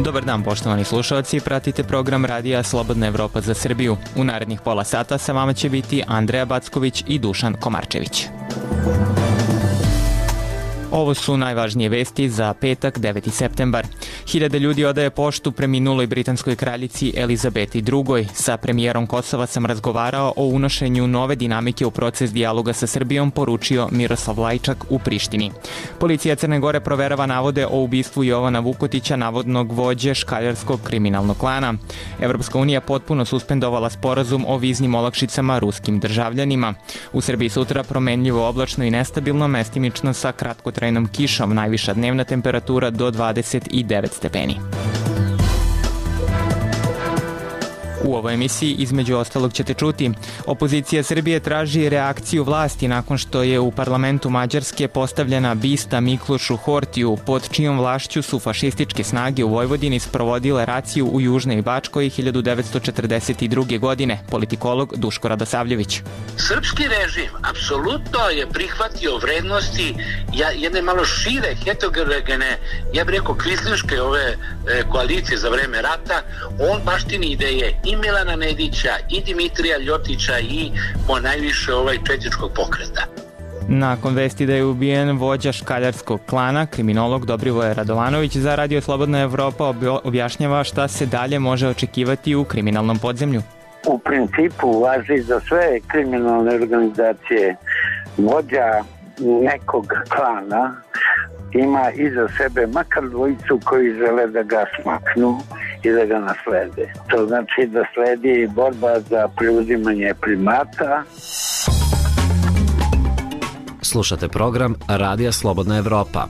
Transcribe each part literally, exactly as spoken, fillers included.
Dobar dan, poštovani slušalci, pratite program Radija Slobodna Evropa za Srbiju. U narednih pola sata sa vama će biti Andreja Backović i Dušan Komarčević. Ovo su najvažnije vesti za petak, deveti septembar. Hiljade ljudi odaje poštu preminuloj britanskoj kraljici Elizabeti drugoj. Sa premijerom Kosova sam razgovarao o unošenju nove dinamike u proces dijaloga sa Srbijom, poručio Miroslav Lajčak u Prištini. Policija Crne Gore proverava navode o ubistvu Jovana Vukotića, navodnog vođe škaljarskog kriminalnog klana. Evropska unija potpuno suspendovala sporazum o viznim olakšicama ruskim državljanima. U Srbiji sutra promenljivo oblačno i nestabilno, mestimično sa kratkotrajnom kišom, najviša dnevna temperatura do dvadeset devet stepeni. U ovoj emisiji između ostalog ćete čuti: opozicija Srbije traži reakciju vlasti nakon što je u parlamentu Mađarske postavljena bista Miklošu Hortiju, pod čijom vlašću su fašističke snage u Vojvodini sprovodile raciju u Južnoj Bačkoj hiljadu devetsto četrdeset druge. godine, politikolog Duško Radosavljević. Srpski režim apsolutno je prihvatio vrednosti jedne malo šire, heterogene, ja bih rekao kvislinške ove e, koalicije za vreme rata. On baštini ideje i Milana Nedića, i Dimitrija Ljotića, i po najviše ovaj četničkog pokreta. Nakon vesti da je ubijen vođa škaljarskog klana, kriminolog Dobrivoje Radovanović za Radio Slobodna Evropa objašnjava šta se dalje može očekivati u kriminalnom podzemlju. U principu važi za sve kriminalne organizacije. Vođa nekog klana ima iza sebe makar dvojicu koji žele da ga smaknu i da ga naslede. To znači da sledi borba za preuzimanje primata. Slušate program Radija Slobodna Evropa.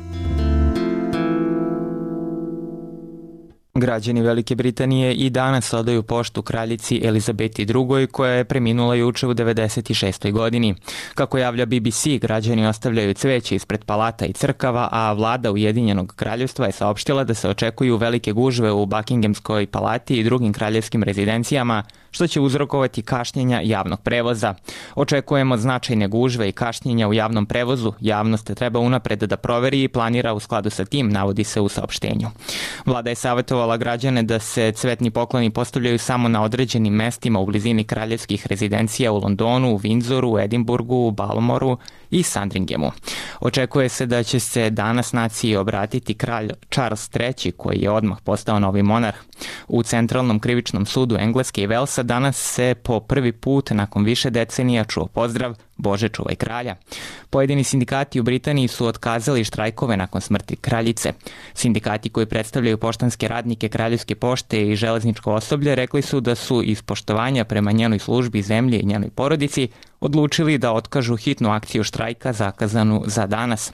Građani Velike Britanije i danas odaju poštu kraljici Elizabeti drugoj, koja je preminula juče u devedeset šestoj. godini. Kako javlja B B C, građani ostavljaju cveće ispred palata i crkava, a vlada Ujedinjenog kraljevstva je saopštila da se očekuju velike gužve u Buckinghamskoj palati i drugim kraljevskim rezidencijama, što će uzrokovati kašnjenja javnog prevoza. Očekujemo značajne gužve i kašnjenja u javnom prevozu. Javnost treba unapred da proveri i planira u skladu sa tim, navodi se u saopštenju. Vlada je savjetovala građane da se cvetni pokloni postavljaju samo na određenim mestima u blizini kraljevskih rezidencija u Londonu, u Windsoru, u Edinburgu, u Balmoru i Sandringhamu. Očekuje se da će se danas naciji obratiti kralj Charles treći, koji je odmah postao novi monarh. U Centralnom krivičnom sudu Engleske i Velsa danas se po prvi put nakon više decenija čuo pozdrav Bože čuvaj kralja. Pojedini sindikati u Britaniji su otkazali štrajkove nakon smrti kraljice. Sindikati koji predstavljaju poštanske radnike, kraljevske pošte i železničko osoblje rekli su da su iz poštovanja prema njenoj službi, zemlji i njenoj porodici odlučili da otkažu hitnu akciju štrajka zakazanu za danas.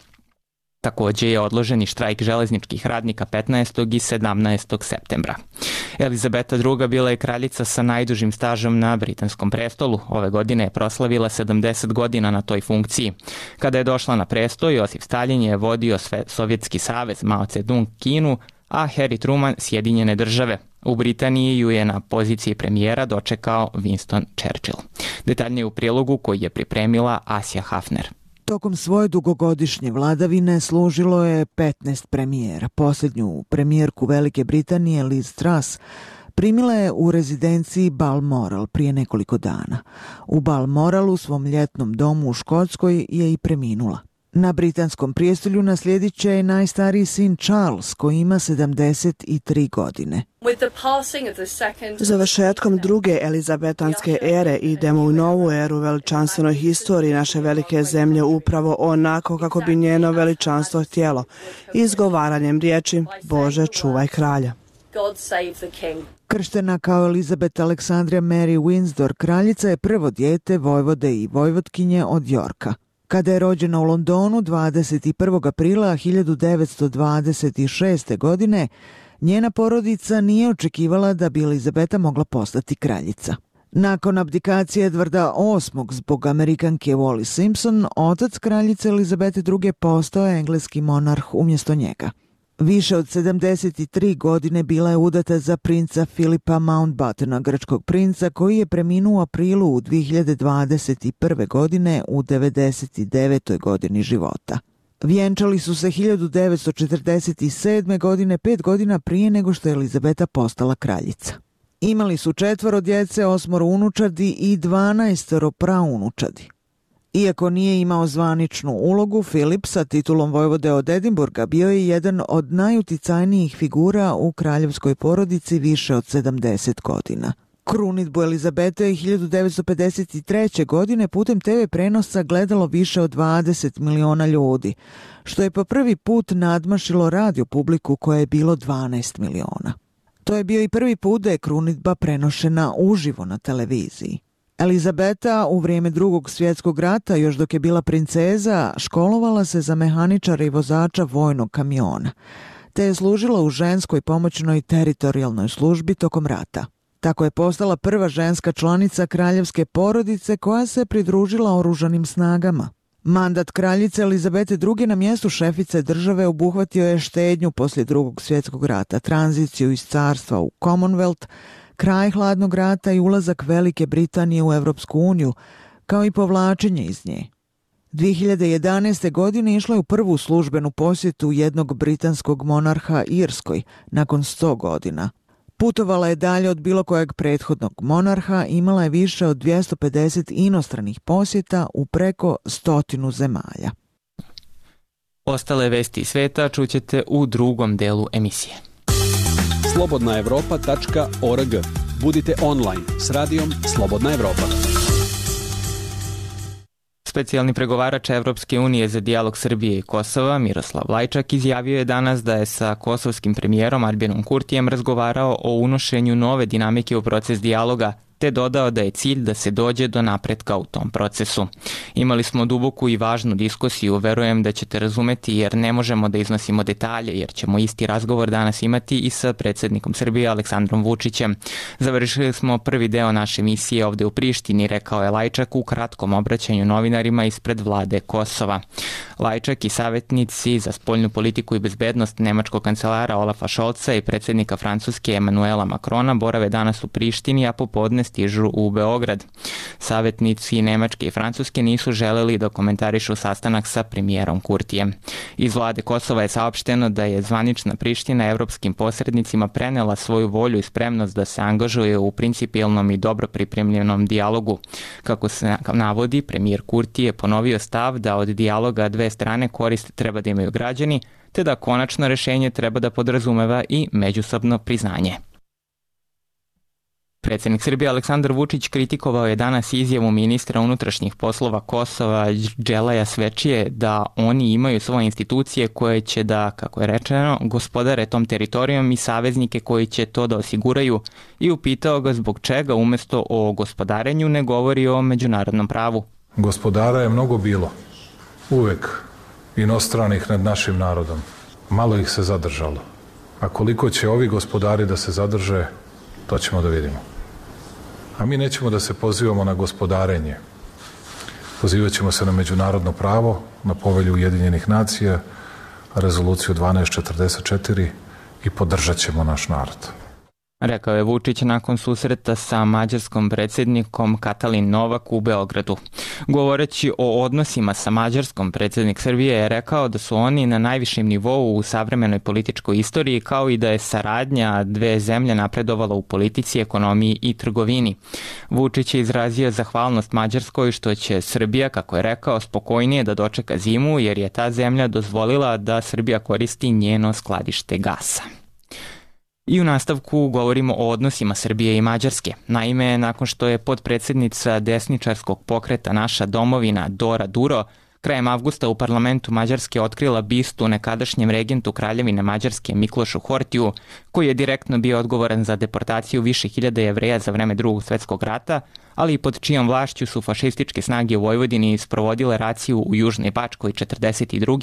Takođe je odloženi štrajk železničkih radnika petnaestog i sedamnaestog septembra. Elizabeta druga bila je kraljica sa najdužim stažom na britanskom prestolu. Ove godine je proslavila sedamdeset godina na toj funkciji. Kada je došla na presto, Josif Stalin je vodio Sovjetski savez, Mao Tse-tung Kinu, a Harry Truman Sjedinjene države. U Britaniji ju je na poziciji premijera dočekao Winston Churchill. Detaljnije u prilogu koji je pripremila Asja Hafner. Tokom svoje dugogodišnje vladavine služilo je petnaest premijera. Posljednju premijerku Velike Britanije, Liz Truss, primila je u rezidenciji Balmoral prije nekoliko dana. U Balmoralu, svom ljetnom domu u Škotskoj, je i preminula. Na britanskom prijestolju naslijedit će je najstariji sin Charles, koji ima sedamdeset tri godine. Završetkom druge elizabetanske ere idemo u novu eru veličanstvenoj historiji naše velike zemlje, upravo onako kako bi njeno veličanstvo htjelo, izgovaranjem riječi Bože čuvaj kralja. Krštena kao Elizabeth Aleksandrija Mary Windsor, kraljica je prvo dijete vojvode i vojvotkinje od Yorka. Kada je rođena u Londonu dvadeset prvog aprila hiljadu devetsto dvadeset šeste. godine, njena porodica nije očekivala da bi Elizabeta mogla postati kraljica. Nakon abdikacije Edvarda osmog zbog Amerikanke Wally Simpson, otac kraljice Elizabete druge postao je engleski monarh umjesto njega. Više od sedamdeset tri godine bila je udata za princa Filipa Mountbattena, grčkog princa koji je preminuo u aprilu u dve hiljade dvadeset prve. godine u devedeset devetoj. godini života. Vjenčali su se hiljadu devetsto četrdeset sedme. godine, pet godina prije nego što je Elizabeta postala kraljica. Imali su četvoro djece, osmoro unučadi i dvanaestoro praunučadi. Iako nije imao zvaničnu ulogu, Filip sa titulom vojvode od Edinburga bio je jedan od najuticajnijih figura u kraljevskoj porodici više od sedamdeset godina. Krunidbu Elizabete je hiljadu devetsto pedeset treće. godine putem te ve prenosa gledalo više od dvadeset miliona ljudi, što je po prvi put nadmašilo radio publiku koje je bilo dvanaest miliona. To je bio i prvi put da je krunidba prenošena uživo na televiziji. Elizabeta u vrijeme Drugog svjetskog rata, još dok je bila princeza, školovala se za mehaničara i vozača vojnog kamiona, te je služila u ženskoj pomoćnoj teritorijalnoj službi tokom rata. Tako je postala prva ženska članica kraljevske porodice koja se pridružila oružanim snagama. Mandat kraljice Elizabete druge. na mjestu šefice države obuhvatio je štednju poslije Drugog svjetskog rata, tranziciju iz carstva u Commonwealth, kraj hladnog rata i ulazak Velike Britanije u Europsku uniju, kao i povlačenje iz nje. dvije hiljade jedanaeste. godine išla je u prvu službenu posjetu jednog britanskog monarha Irskoj nakon sto godina. Putovala je dalje od bilo kojeg prethodnog monarha, imala je više od dvjesto pedeset inostranih posjeta u preko stotinu zemalja. Ostale vesti sveta čućete u drugom delu emisije. slobodna evropa tačka org. Budite online s radijom Slobodna Evropa. Specijalni pregovarač Evropske unije za dijalog Srbije i Kosova, Miroslav Lajčak, izjavio je danas da je sa kosovskim premijerom Albijom Kurtijem razgovarao o unošenju nove dinamike u proces dijaloga, te dodao da je cilj da se dođe do napretka u tom procesu. Imali smo duboku i važnu diskusiju, verujem da ćete razumeti jer ne možemo da iznosimo detalje, jer ćemo isti razgovor danas imati i sa predsjednikom Srbije Aleksandrom Vučićem. Završili smo prvi deo naše misije ovde u Prištini, rekao je Lajčak u kratkom obraćanju novinarima ispred vlade Kosova. Lajčak i savjetnici za spoljnu politiku i bezbednost nemačkog kancelara Olafa Šolca i predsjednika Francuske Emanuela Makrona borave danas u Prištini, a popodne stižu u Beograd. Savjetnici Nemačke i Francuske nisu želeli da komentarišu sastanak sa premijerom Kurtijem. Iz vlade Kosova je saopšteno da je zvanična Priština evropskim posrednicima prenela svoju volju i spremnost da se angažuje u principijelnom i dobro pripremljenom dijalogu. Kako se navodi, premijer Kurti je ponovio stav da od dijaloga dve strane korist treba da imaju građani, te da konačno rešenje treba da podrazumeva i međusobno priznanje. Predsjednik Srbije Aleksandar Vučić kritikovao je danas izjavu ministra unutrašnjih poslova Kosova Đelaja Svečije da oni imaju svoje institucije koje će da, kako je rečeno, gospodare tom teritorijom i saveznike koji će to da osiguraju i upitao ga zbog čega umjesto o gospodarenju ne govori o međunarodnom pravu. Gospodara je mnogo bilo, uvek inostranih nad našim narodom. Malo ih se zadržalo. A koliko će ovi gospodari da se zadrže, to ćemo da vidimo. A mi nećemo da se pozivamo na gospodarenje. Pozivat ćemo se na međunarodno pravo, na povelju Ujedinjenih nacija, rezoluciju dvanaest četrdeset četiri i podržat ćemo naš narod. Rekao je Vučić nakon susreta sa mađarskom predsjednikom Katalin Novak u Beogradu. Govoreći o odnosima sa Mađarskom, predsjednik Srbije je rekao da su oni na najvišem nivou u savremenoj političkoj istoriji, kao i da je saradnja dve zemlje napredovala u politici, ekonomiji i trgovini. Vučić je izrazio zahvalnost Mađarskoj što će Srbija, kako je rekao, spokojnije da dočeka zimu, jer je ta zemlja dozvolila da Srbija koristi njeno skladište gasa. I u nastavku govorimo o odnosima Srbije i Mađarske. Naime, nakon što je potpredsjednica desničarskog pokreta Naša domovina Dora Duro krajem avgusta u parlamentu Mađarske otkrila bistu nekadašnjem regentu Kraljevine Mađarske Miklošu Hortiju, koji je direktno bio odgovoran za deportaciju više hiljada Jevreja za vreme Drugog svjetskog rata, ali i pod čijom vlašću su fašističke snage u Vojvodini sprovodile raciju u Južnoj Bačkoj četrdeset druge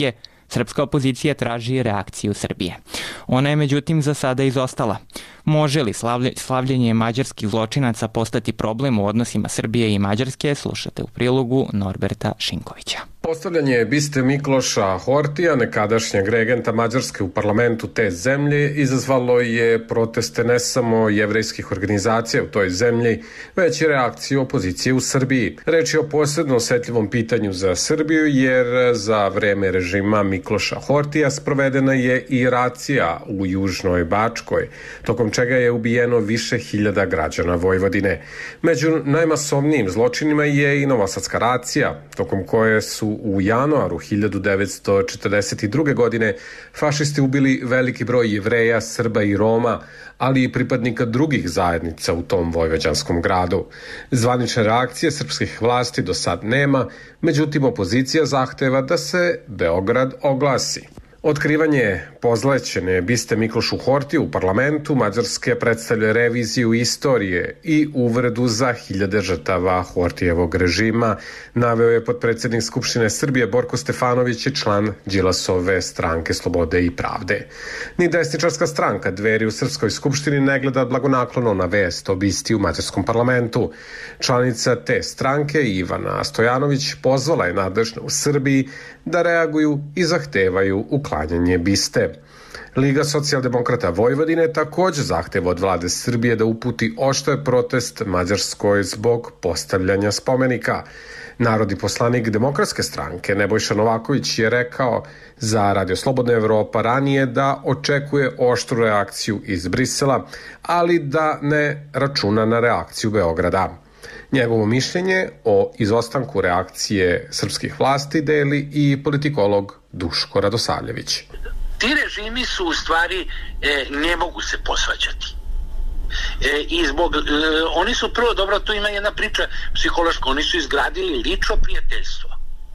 Srpska opozicija traži reakciju Srbije. Ona je međutim za sada izostala. Može li slavljenje mađarskih zločinaca postati problem u odnosima Srbije i Mađarske? Slušate u prilogu Norberta Šinkovića. Postavljanje biste Mikloša Hortija, nekadašnjeg regenta Mađarske u parlamentu te zemlje, izazvalo je proteste ne samo jevrejskih organizacija u toj zemlji, već i reakciju opozicije u Srbiji. Reč je o posebno osetljivom pitanju za Srbiju, jer za vreme režima Mikloša Hortija sprovedena je i racija u Južnoj Bačkoj, tokom čega je ubijeno više hiljada građana Vojvodine. Među najmasovnijim zločinima je i novosadska racija, tokom koje su u januaru hiljadu devetsto četrdeset druge. godine fašisti ubili veliki broj Jevreja, Srba i Roma, ali i pripadnika drugih zajednica u tom vojvođanskom gradu. Zvanične reakcije srpskih vlasti do sad nema, međutim opozicija zahteva da se Beograd oglasi. Otkrivanje pozlećene biste Miklošu Hortiju u parlamentu Mađarske predstavlja reviziju istorije i uvredu za hiljade žrtava Hortijevog režima, naveo je potpredsednik Skupštine Srbije Borko Stefanović i član Đilasove stranke Slobode i pravde. Ni desničarska stranka Dveri u Srpskoj skupštini ne gleda blagonaklono na vest o bisti u mađarskom parlamentu. Članica te stranke Ivana Stojanović pozvala je nadležne u Srbiji da reaguju i zahtevaju uklanjanje biste. Liga socijaldemokrata Vojvodine takođe zahteva od vlade Srbije da uputi oštar protest Mađarskoj zbog postavljanja spomenika. Narodni poslanik Demokratske stranke Nebojša Novaković je rekao za Radio Slobodna Evropa ranije da očekuje oštru reakciju iz Brisela, ali da ne računa na reakciju Beograda. Njegovo mišljenje o izostanku reakcije srpskih vlasti deli i politikolog Duško Radosavljević. Ti režimi su u stvari, e, ne mogu se posvađati. E, I zbog, e, oni su prvo, dobro, tu ima jedna priča psihološka, oni su izgradili lično prijateljstvo.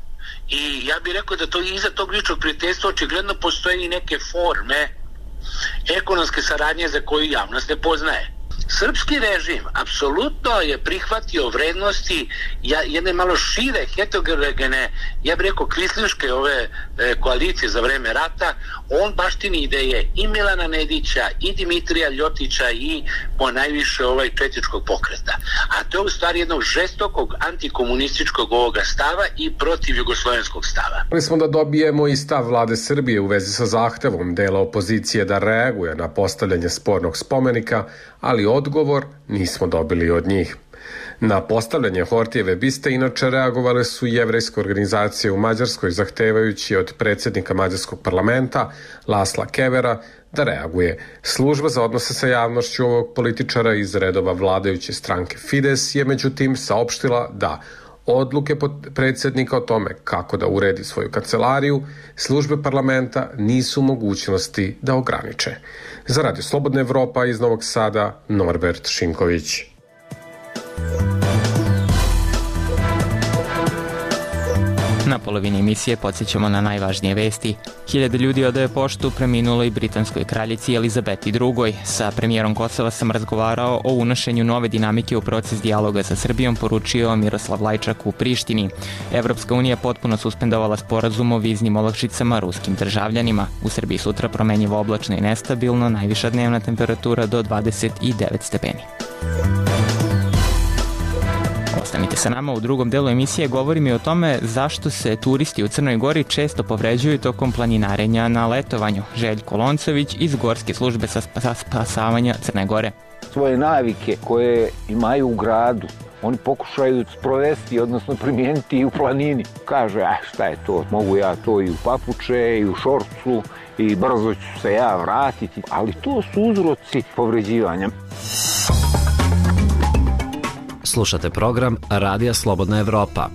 I ja bih rekao da to iza tog ličnog prijateljstva očigledno postoje i neke forme ekonomske saradnje za koju javnost ne poznaje. Srpski režim apsolutno je prihvatio vrednosti jedne malo šire, heterogene, ja bih rekao kvislinške ove e, koalicije za vreme rata. On baštini ideje i Milana Nedića i Dimitrija Ljotića i po najviše ovaj četničkog pokreta. A to je u stvari jednog žestokog antikomunističkog ovoga stava i protiv jugoslovenskog stava. Mi smo da dobijemo i stav vlade Srbije u vezi sa zahtevom dela opozicije da reaguje na postavljanje spornog spomenika, ali odgovor nismo dobili od njih. Na postavljanje Hortijeve biste inače reagovale su jevrejske organizacije u Mađarskoj, zahtevajući od predsjednika Mađarskog parlamenta Lasla Kevera da reaguje. Služba za odnose sa javnošću ovog političara iz redova vladajuće stranke Fides je međutim saopštila da odluke predsjednika o tome kako da uredi svoju kancelariju, službe parlamenta nisu u mogućnosti da ograniče. Za Radio Slobodna Evropa iz Novog Sada, Norbert Šinković. Na polovini emisije podsjećamo na najvažnije vesti. Hiljade ljudi odaje poštu preminuloj britanskoj kraljici Elizabeti drugoj. Sa premijerom Kosova sam razgovarao o unošenju nove dinamike u proces dijaloga sa Srbijom, poručio Miroslav Lajčak u Prištini. Evropska unija potpuno suspendovala sporazum o viznim olakšicama ruskim državljanima. U Srbiji sutra promenjivo oblačno i nestabilno, najviša dnevna temperatura do dvadeset devet stepeni. Ostanite sa nama, u drugom delu emisije govorim i o tome zašto se turisti u Crnoj Gori često povređuju tokom planinarenja na letovanju. Željko Loncović iz Gorske službe sa spasavanja Crne Gore. Svoje navike koje imaju u gradu, oni pokušaju sprovesti, odnosno primijeniti i u planini. Kaže, a šta je to, mogu ja to i u papuče, i u šorcu, i brzo ću se ja vratiti, ali to su uzroci povređivanja. Slušate program Radija Slobodna Evropa.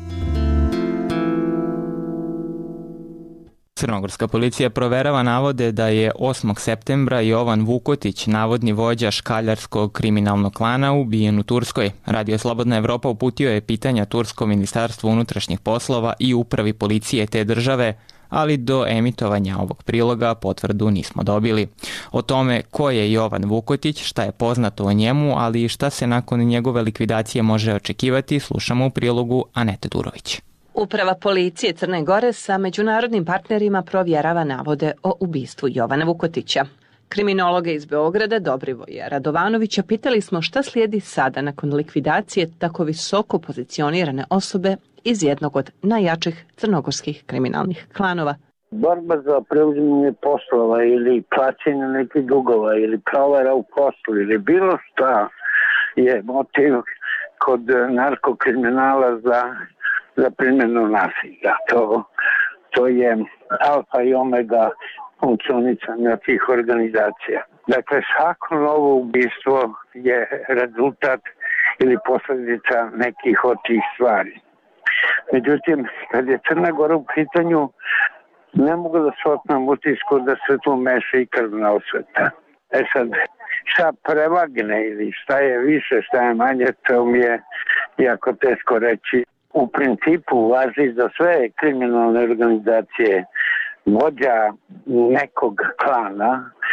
Crnogorska policija proverava navode da je osmog septembra Jovan Vukotić, navodni vođa škaljarskog kriminalnog klana, ubijen u Turskoj. Radio Slobodna Evropa uputio je pitanja Turskom ministarstvu unutrašnjih poslova i upravi policije te države, ali do emitovanja ovog priloga potvrdu nismo dobili. O tome ko je Jovan Vukotić, šta je poznato o njemu, ali i šta se nakon njegove likvidacije može očekivati, slušamo u prilogu Anete Durović. Uprava policije Crne Gore sa međunarodnim partnerima provjerava navode o ubistvu Jovana Vukotića. Kriminologa iz Beograda Dobrivoja Radovanovića pitali smo šta slijedi sada nakon likvidacije tako visoko pozicionirane osobe iz jednog od najjačih crnogorskih kriminalnih klanova. Borba za preuzimanje poslova ili plaćanje nekih dugova ili provera u poslu ili bilo šta je motiv kod narkokriminala za, za primjenu nasilja. To, to je alfa i omega funkcionisanja tih organizacija. Dakle, svako novo ubistvo je rezultat ili posljedica nekih od tih stvari. Međutim, kad je Crna Gora u pitanju, ne mogu da se otmem utisku da se tu meša i krvna osveta. E sad, šta prevagne ili šta je više, šta je manje, to mi je jako teško reći. U principu važi za sve kriminalne organizacije. Vođa nekog klana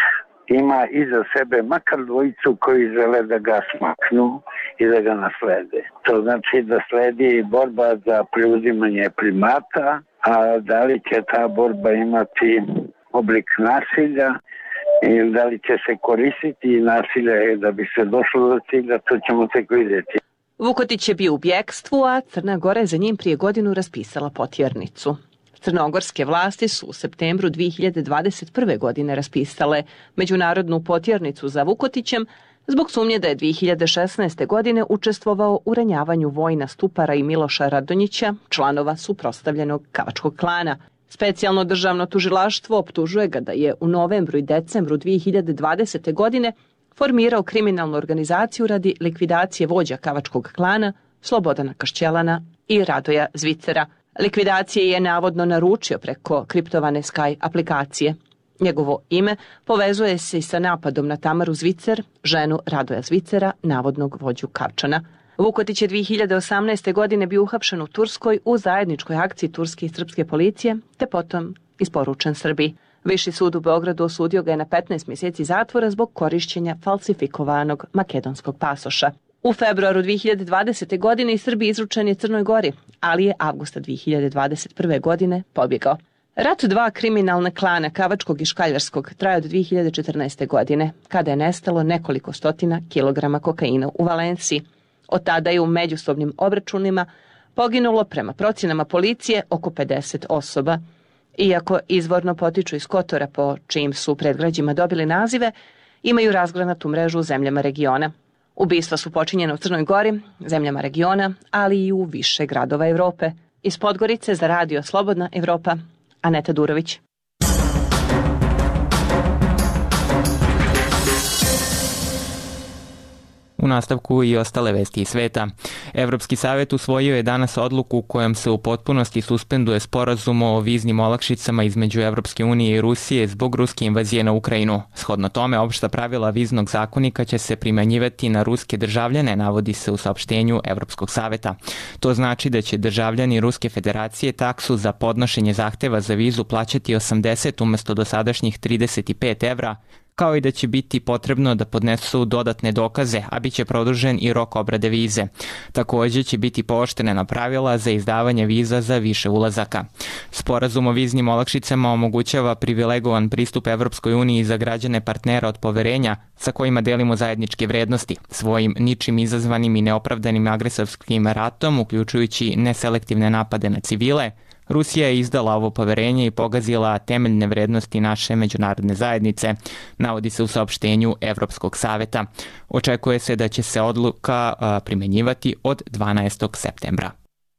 ima iza sebe makar dvojicu koji žele da ga smaknu i da ga naslede. To znači da sledi borba za preuzimanje primata, a da li će ta borba imati oblik nasilja ili da li će se koristiti nasilje da bi se došlo do cilja, to ćemo tek vidjeti. Vukotić je bio u bjekstvu, a Crna Gora je za njim prije godinu raspisala potjernicu. Crnogorske vlasti su u septembru dvije hiljade dvadeset prve. godine raspisale međunarodnu potjernicu za Vukotićem zbog sumnje da je dvije hiljade šesnaeste. godine učestvovao u ranjavanju Vojina Stupara i Miloša Radonjića, članova suprotstavljenog Kavačkog klana. Specijalno državno tužilaštvo optužuje ga da je u novembru i decembru dvije hiljade dvadesete. godine formirao kriminalnu organizaciju radi likvidacije vođa Kavačkog klana Slobodana Kašćelana i Radoja Zvicera. Likvidacije je navodno naručio preko kriptovane Sky aplikacije. Njegovo ime povezuje se i sa napadom na Tamaru Zvicer, ženu Radoja Zvicera, navodnog vođu Kavčana. Vukotić je dvije hiljade osamnaeste. godine bio uhapšen u Turskoj u zajedničkoj akciji turske i srpske policije, te potom isporučen Srbiji. Viši sud u Beogradu osudio ga je na petnaest mjeseci zatvora zbog korišćenja falsifikovanog makedonskog pasoša. U februaru dvije hiljade dvadesete. godine iz Srbije izručen je Crnoj Gori, ali je avgusta dvije hiljade dvadeset prve. godine pobjegao. Rat dva kriminalna klana Kavačkog i Škaljarskog traje od dvije hiljade četrnaeste. godine, kada je nestalo nekoliko stotina kilograma kokaina u Valenciji. Od tada je u međusobnim obračunima poginulo prema procjenama policije oko pedeset osoba. Iako izvorno potiču iz Kotora, po čijim su predgrađima dobili nazive, imaju razgranatu mrežu u zemljama regiona. Ubistva su počinjene u Crnoj Gori, zemljama regiona, ali i u više gradova Evrope. Iz Podgorice za radio Slobodna Evropa, Aneta Durović. U nastavku i ostale vesti iz sveta. Evropski savjet usvojio je danas odluku kojom se u potpunosti suspenduje sporazum o viznim olakšicama između Evropske unije i Rusije zbog ruske invazije na Ukrajinu. Shodno tome, opšta pravila viznog zakonika će se primenjivati na ruske državljane, navodi se u saopštenju Evropskog saveta. To znači da će državljani Ruske federacije taksu za podnošenje zahteva za vizu plaćati osamdeset umjesto dosadašnjih trideset pet evra, kao i da će biti potrebno da podnesu dodatne dokaze, a bit će produžen i rok obrade vize. Također će biti pooštrena pravila za izdavanje viza za više ulazaka. Sporazum o viznim olakšicama omogućava privilegovan pristup Evropskoj uniji za građane partnera od poverenja sa kojima delimo zajedničke vrednosti. Svojim ničim izazvanim i neopravdanim agresorskim ratom, uključujući neselektivne napade na civile, Rusija je izdala ovo poverenje i pogazila temeljne vrednosti naše međunarodne zajednice, navodi se u saopštenju Evropskog saveta. Očekuje se da će se odluka primenjivati od dvanaestog septembra.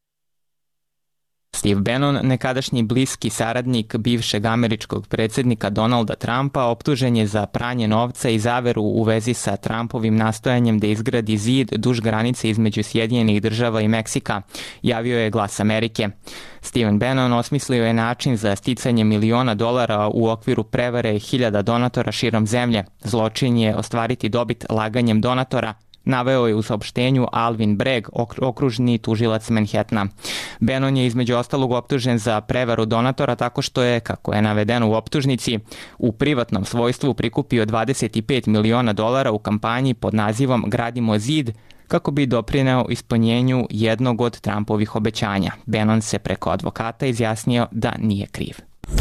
Steve Bannon, nekadašnji bliski saradnik bivšeg američkog predsjednika Donalda Trumpa, optužen je za pranje novca i zaveru u vezi sa Trumpovim nastojanjem da izgradi zid duž granice između Sjedinjenih država i Meksika, javio je Glas Amerike. Steven Bannon osmislio je način za sticanje miliona dolara u okviru prevare hiljada donatora širom zemlje. Zločin je ostvariti dobit laganjem donatora, naveo je u saopštenju Alvin Bragg, okružni tužilac Manhattana. Bannon je između ostalog optužen za prevaru donatora tako što je, kako je navedeno u optužnici, u privatnom svojstvu prikupio dvadeset pet miliona dolara u kampanji pod nazivom Gradimo zid, kako bi doprineo ispunjenju jednog od Trumpovih obećanja. Bannon se preko advokata izjasnio da nije kriv.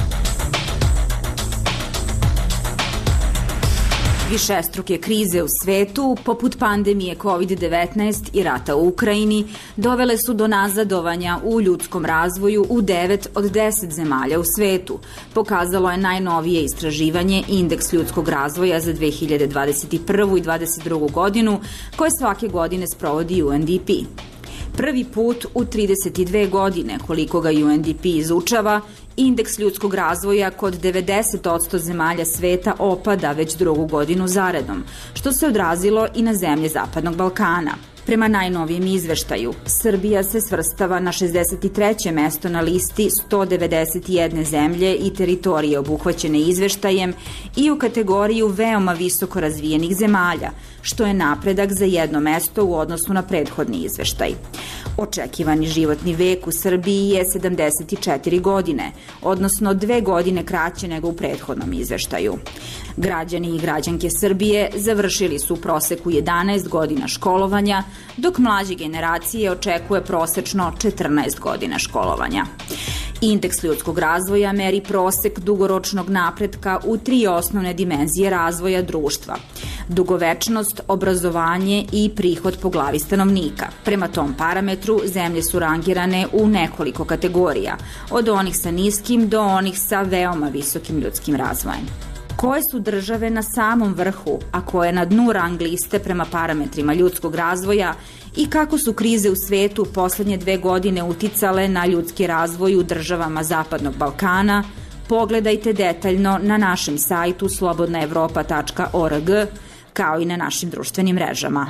Višestruke krize u svetu, poput pandemije kovid devetnaest i rata u Ukrajini, dovele su do nazadovanja u ljudskom razvoju u devet od deset zemalja u svetu. Pokazalo je najnovije istraživanje Indeks ljudskog razvoja za dve hiljade dvadeset prvu i dvadeset drugu godinu, koje svake godine sprovodi U N D P. Prvi put u trideset dve godine, koliko ga U N D P izučava, indeks ljudskog razvoja kod devedeset posto zemalja sveta opada već drugu godinu zaredom, što se odrazilo i na zemlje Zapadnog Balkana. Prema najnovijem izveštaju, Srbija se svrstava na šezdeset treće mesto na listi sto devedeset jedne zemlje i teritorije obuhvaćene izveštajem i u kategoriju veoma visoko razvijenih zemalja, što je napredak za jedno mesto u odnosu na prethodni izveštaj. Očekivani životni vek u Srbiji je sedamdeset četiri godine, odnosno dve godine kraće nego u prethodnom izveštaju. Građani i građanke Srbije završili su u proseku jedanaest godina školovanja, dok mlađe generacije očekuje prosečno četrnaest godina školovanja. Indeks ljudskog razvoja meri prosek dugoročnog napretka u tri osnovne dimenzije razvoja društva: dugovečnost, obrazovanje i prihod po glavi stanovnika. Prema tom parametru zemlje su rangirane u nekoliko kategorija, od onih sa niskim do onih sa veoma visokim ljudskim razvojem. Koje su države na samom vrhu, a koje na dnu rang liste prema parametrima ljudskog razvoja i kako su krize u svetu poslednje dve godine uticale na ljudski razvoj u državama Zapadnog Balkana, pogledajte detaljno na našem sajtu slobodna evropa tačka org, kao i na našim društvenim mrežama.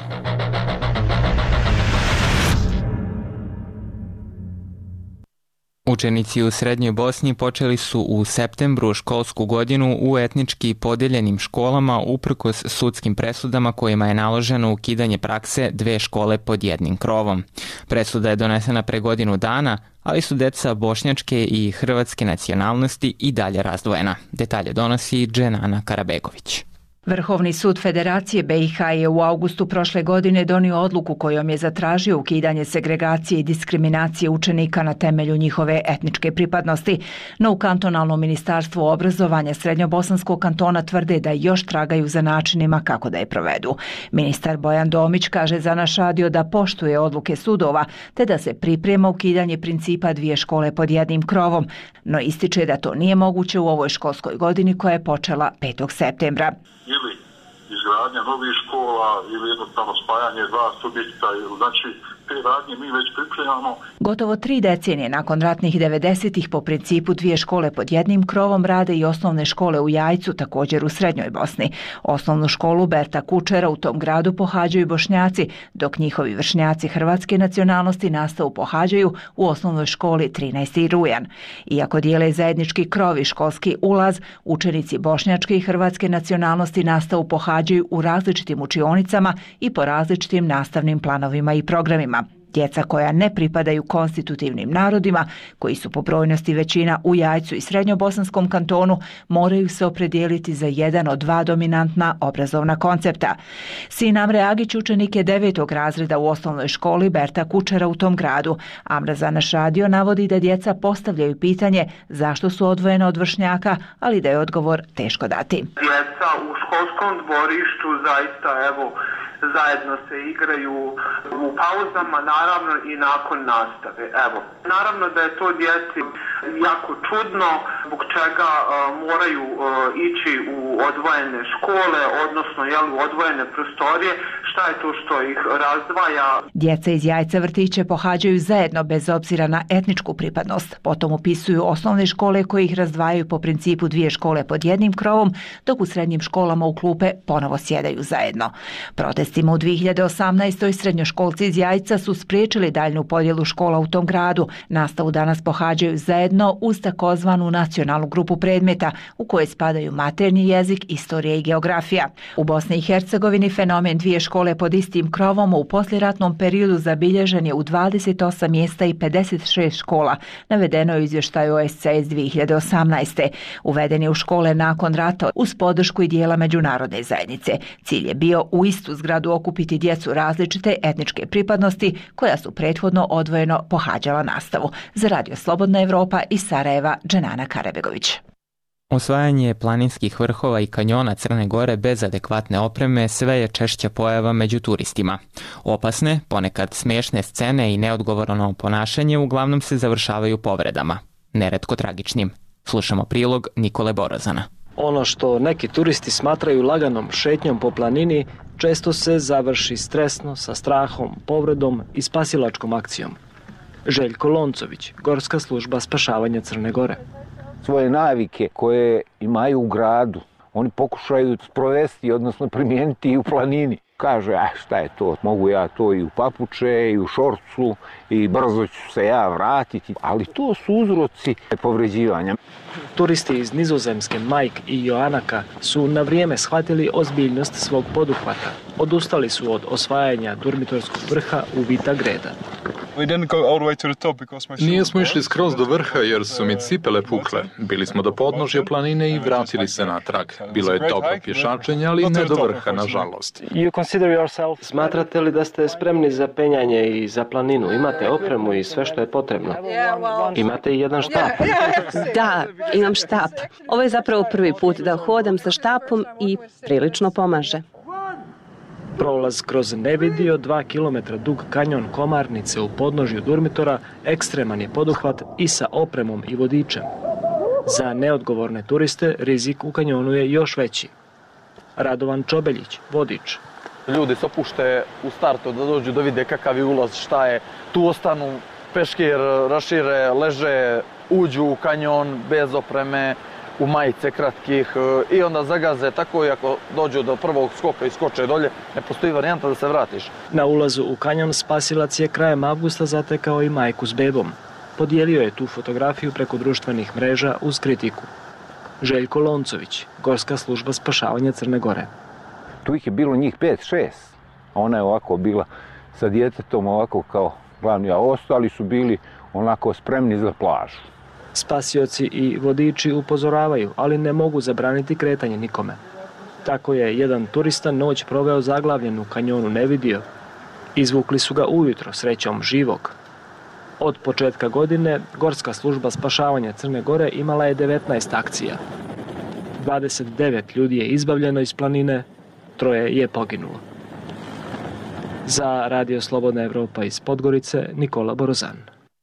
Učenici u Srednjoj Bosni počeli su u septembru školsku godinu u etnički podeljenim školama uprkos sudskim presudama kojima je naloženo ukidanje prakse dve škole pod jednim krovom. Presuda je donesena pre godinu dana, ali su deca bošnjačke i hrvatske nacionalnosti i dalje razdvojena. Detalje donosi Dženana Karabegović. Vrhovni sud Federacije B i H je u avgustu prošle godine donio odluku kojom je zatražio ukidanje segregacije i diskriminacije učenika na temelju njihove etničke pripadnosti, no u kantonalnom ministarstvu obrazovanja Srednjobosanskog kantona tvrde da još tragaju za načinima kako da je provedu. Ministar Bojan Domić kaže za naš radio da poštuje odluke sudova, te da se priprema ukidanje principa dvije škole pod jednim krovom, no ističe da to nije moguće u ovoj školskoj godini koja je počela petog septembra. Ili izgradnja novih škola ili jednostavno spajanje dva subjekta, znači te radnje mi već pripremamo. Gotovo tri decenije nakon ratnih devedesetih po principu dvije škole pod jednim krovom rade i osnovne škole u Jajcu, također u Srednjoj Bosni. Osnovnu školu Berta Kučera u tom gradu pohađaju Bošnjaci, dok njihovi vršnjaci hrvatske nacionalnosti nastavu pohađaju u osnovnoj školi trinaesti rujan. Iako dijele zajednički krov i školski ulaz, učenici bošnjačke i hrvatske nacionalnosti nastavu pohađaju u različitim učionicama i po različitim nastavnim planovima i programima. Djeca koja ne pripadaju konstitutivnim narodima, koji su po brojnosti većina u Jajcu i Srednjobosanskom kantonu, moraju se opredijeliti za jedan od dva dominantna obrazovna koncepta. Sin Amre Agić učenik je devetog razreda u osnovnoj školi Berta Kučera u tom gradu. Amra za naš radio navodi da djeca postavljaju pitanje zašto su odvojena od vršnjaka, ali da je odgovor teško dati. Djeca u školskom dvorištu zaista evo zajedno se igraju u pauzama, naravno i nakon nastave. Evo, naravno da je to djeci jako čudno, zbog čega uh, moraju uh, ići u odvojene škole, odnosno jel, u odvojene prostorije, šta je to što ih razdvaja. Djeca iz Jajca vrtiće pohađaju zajedno bez obzira na etničku pripadnost. Potom upisuju osnovne škole koje ih razdvajaju po principu dvije škole pod jednim krovom, dok u srednjim školama u klupe ponovo sjedaju zajedno. Protestima u dvije hiljade osamnaestoj srednjoškolci iz Jajca su spriječili daljnju podjelu škola u tom gradu. Nastavu danas pohađaju zajedno uz takozvanu nacionalnu nacionalnu grupu predmeta u koje spadaju maternji jezik, istorija i geografija. U Bosni i Hercegovini fenomen dvije škole pod istim krovom u poslijeratnom periodu zabilježen je u dvadeset osam mjesta i pedeset šest škola, navedeno je u izvještaju O S C E iz dvije hiljade osamnaeste. Uveden je u škole nakon rata uz podršku i dijela međunarodne zajednice. Cilj je bio u istu zgradu okupiti djecu različite etničke pripadnosti koja su prethodno odvojeno pohađala nastavu. Za Radio Slobodna Evropa iz Sarajeva, Dženana Karabegović. Osvajanje planinskih vrhova i kanjona Crne Gore bez adekvatne opreme sve je češća pojava među turistima. Opasne, ponekad smiješne scene i neodgovorno ponašanje uglavnom se završavaju povredama, neretko tragičnim. Slušamo prilog Nikole Borozana. Ono što neki turisti smatraju laganom šetnjom po planini često se završi stresno, sa strahom, povredom i spasilačkom akcijom. Željko Loncović, Gorska služba spašavanja Crne Gore. Svoje navike koje imaju u gradu, oni pokušaju sprovesti, odnosno primijeniti i u planini. Kaže, a šta je to, mogu ja to i u papuče, i u šorcu, i brzo ću se ja vratiti. Ali to su uzroci povređivanja. Turisti iz Nizozemske, Mike i Joanaka, su na vrijeme shvatili ozbiljnost svog poduhvata. Odustali su od osvajanja Durmitorskog vrha u Vita Greda. Nismo išli skroz do vrha jer su mi cipele pukle. Bili smo do podnožja planine i vratili se natrag. Bilo je dobro pješačenje, ali ne do vrha, nažalost. Smatrate li da ste spremni za penjanje i za planinu? Imate opremu i sve što je potrebno? Imate i jedan štap? Da, imam štap. Ovo je zapravo prvi put da hodam sa štapom i prilično pomaže. Prolaz kroz nevidio dva kilometra dug kanjon Komarnice u podnožju Durmitora ekstreman je poduhvat i sa opremom i vodičem. Za neodgovorne turiste rizik u kanjonu je još veći. Radovan Čobeljić, vodič. Ljudi se opušte u startu da dođu da vide kakav je ulaz, šta je. Tu ostanu peškir, rašire, leže, uđu u kanjon bez opreme, u majice kratkih i onda zagaze tako i ako dođu do prvog skoka i skoče dolje, ne postoji varijanta da se vratiš. Na ulazu u kanjon spasilac je krajem avgusta zatekao i majku s bebom. Podijelio je tu fotografiju preko društvenih mreža uz kritiku. Željko Loncović, Gorska služba spašavanja Crne Gore. Tu ih je bilo njih pet, šest. Ona je ovako bila sa djetetom ovako kao glavni, a ostali su bili onako spremni za plažu. Spasioci i vodiči upozoravaju, ali ne mogu zabraniti kretanje nikome. Tako je jedan turista noć proveo zaglavljen u kanjonu Nevidio. Izvukli su ga ujutro, srećom živog. Od početka godine Gorska služba spašavanja Crne Gore imala je devetnaest akcija. dvadeset devet ljudi je izbavljeno iz planine, troje je poginulo. Za Radio Slobodna Evropa iz Podgorice, Nikola Borozan.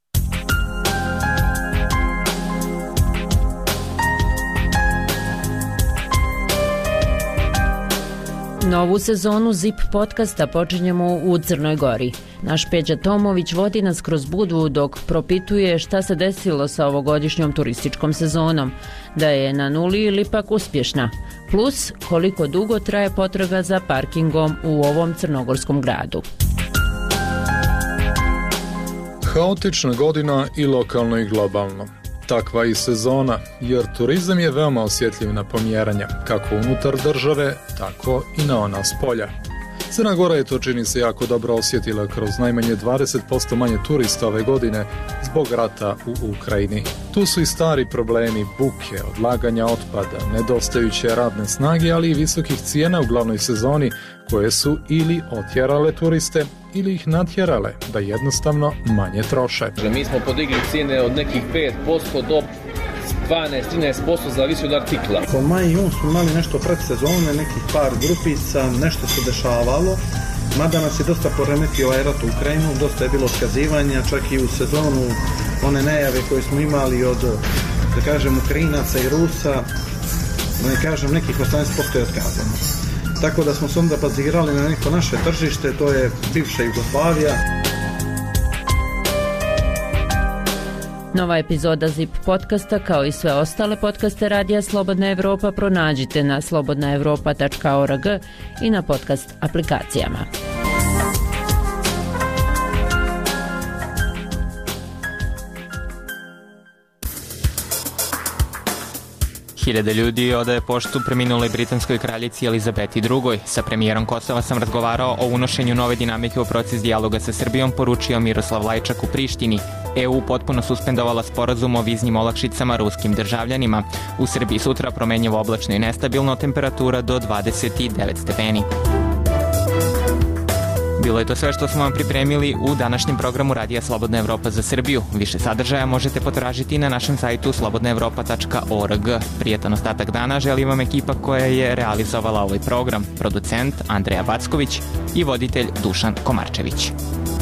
Novu sezonu Zip podcasta počinjemo u Crnoj Gori. Naš Peđa Tomović vodi nas kroz Budvu dok propituje šta se desilo sa ovogodišnjom turističkom sezonom, da je na nuli ili pak uspješna, plus koliko dugo traje potraga za parkingom u ovom crnogorskom gradu. Haotična godina i lokalno i globalno. Takva i sezona, jer turizam je veoma osjetljiv na pomjeranja, kako unutar države, tako i na ona s polja. Crna Gora je to čini se jako dobro osjetila kroz najmanje dvadeset posto manje turista ove godine zbog rata u Ukrajini. Tu su i stari problemi buke, odlaganja otpada, nedostajuće radne snage, ali i visokih cijena u glavnoj sezoni koje su ili otjerale turiste ili ih natjerale da jednostavno manje troše. Mi smo podigli cijene od nekih pet posto do dvanaest do trinaest posto zavisi od artikla. Po maj i jun smo imali nešto predsezone, nekih par grupica, nešto se dešavalo, mada nas je dosta poremetio ovaj rat u Ukrajinu, dosta je bilo otkazivanja, čak i u sezonu one najave koje smo imali od, da kažem, Ukrajinaca i Rusa, da ne kažem, nekih osamnaest posto je otkazano. Tako da smo se onda bazirali na neko naše tržište, to je bivša Jugoslavija. Nova epizoda Zip podcasta kao i sve ostale podcaste Radija Slobodna Evropa pronađite na slobodna evropa tačka org i na podcast aplikacijama. Hiljade ljudi odaje poštu preminuloj britanskoj kraljici Elizabeti drugoj. Sa premijerom Kosova sam razgovarao o unošenju nove dinamike u proces dijaloga sa Srbijom, poručio Miroslav Lajčak u Prištini. E U potpuno suspendovala sporazum o viznim olakšicama ruskim državljanima. U Srbiji sutra promenjivo oblačno i nestabilno, temperatura do dvadeset devet stepeni. Bilo je to sve što smo vam pripremili u današnjem programu Radija Slobodna Evropa za Srbiju. Više sadržaja možete potražiti na našem sajtu slobodna evropa tačka org. Prijetan ostatak dana želi vam ekipa koja je realizovala ovaj program. Producent Andreja Backović i voditelj Dušan Komarčević.